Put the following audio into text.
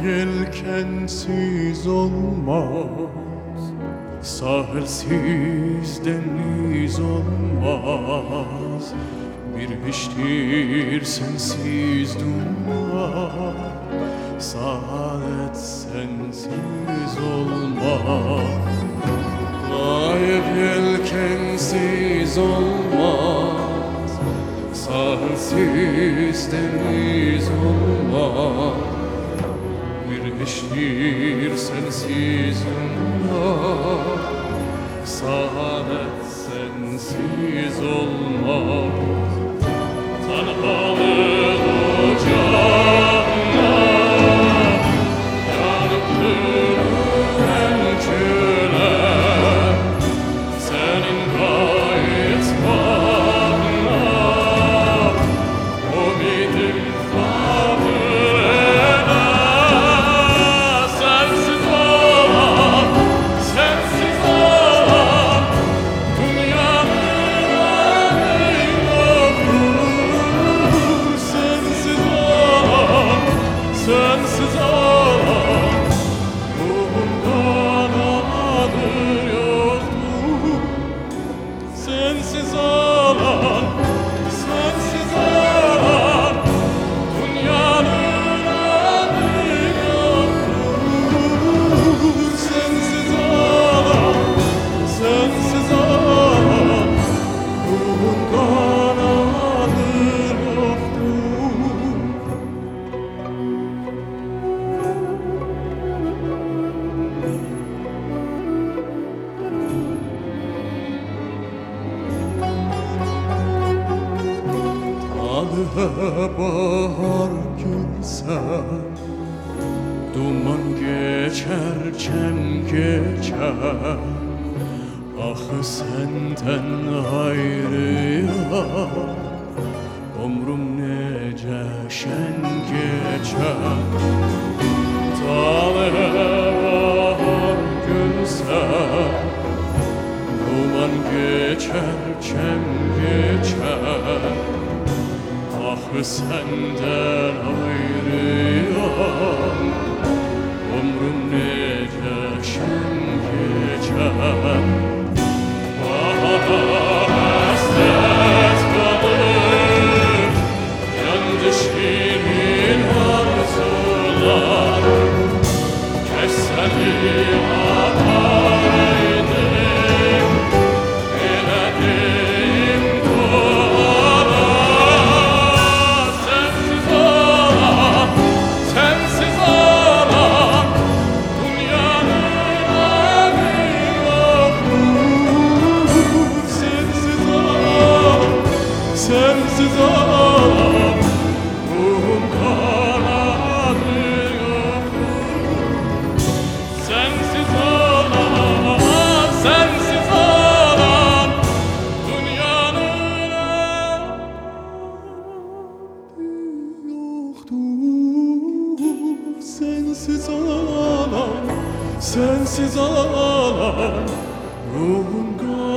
yelkensiz olmaz, sahilsiz deniz olmaz. Bir hiçtir sensiz dünya, saadet sensiz olmaz. Layık yelkensiz olmaz, sahilsiz deniz olmaz. Bir hiçtir sensiz dünya, saadet sensiz olmaz. Tanrı'nın ocağına yanıp dönülen küler, senin gayet bağına umidim vardır eder. Sensiz olan, sensiz olan dünyanın ömrü yoktur. Sensiz olan, sensiz olan ruhumdan adır yoktur. Sensiz olan, sensiz olan dünyanın adı yoktur. Sensiz olan, sensiz olan ruhumdan adır yoktur. Talığa bahar gülse, duman geçer, çem geçer. Ah senden ayrı yar, ömrüm nece şen geçer. Talığa bahar gülse, duman geçer, çem geçer. Ah senden ayrıyam, ömrüm nece şen geçer. Bahada hasret kalır, yandı şirin arzular. Keseli ataraydım, eledim dualar. Sensiz olan, sensiz olan dünyanın adı yoktur. Sensiz olan, sensiz olan ruhum kanadı yoktur. Sensiz olan, sensiz olan dünyanın adı yoktur. Sensiz olan, sensiz olan ruhum